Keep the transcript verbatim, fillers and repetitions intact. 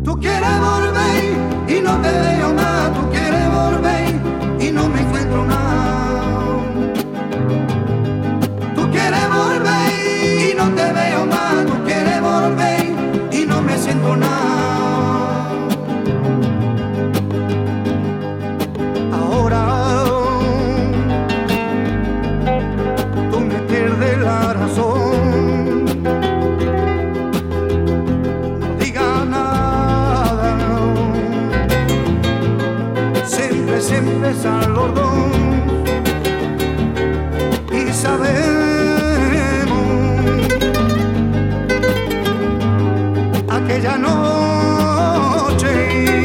Tú quieres volver y no te veo más, tú quieres volver y no me encuentro nada. Tú quieres volver y no te veo más, tú quieres volver y no me siento nada. Ahora tú me pierdes la razón. No digas nada, siempre, siempre sal los dos y sabemos aquella noche